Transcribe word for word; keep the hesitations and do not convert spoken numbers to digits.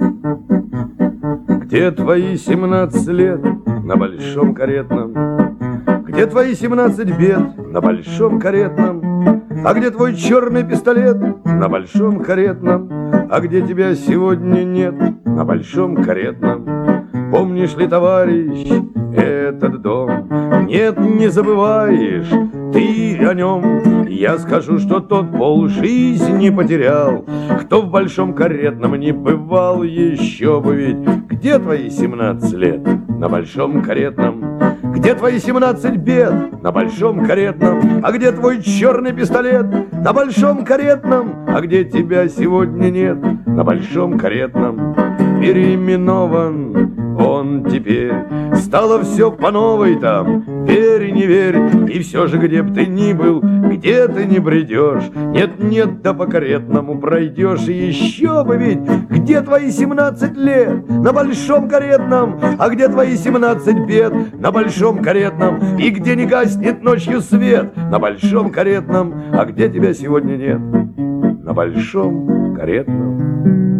Где твои семнадцать лет на большом каретном? Где твои семнадцать бед на большом каретном? А где твой черный пистолет на большом каретном? А где тебя сегодня нет на большом каретном? Помнишь ли, товарищ, этот дом? Нет, не забываешь ты о нем. Я скажу, что тот полжизни потерял, кто в большом каретном не бывал еще бы ведь. Где твои семнадцать лет на большом каретном? Где твои семнадцать бед на большом каретном? А где твой черный пистолет на большом каретном? А где тебя сегодня нет на большом каретном? Переименован он теперь, стало все по новой там, верь, не верь. И все же, где б ты ни был, где ты не бредешь, нет-нет, да по каретному пройдешь. И еще бы ведь, где твои семнадцать лет на большом каретном? А где твои семнадцать бед на большом каретном? И где не гаснет ночью свет на большом каретном? А где тебя сегодня нет на большом каретном?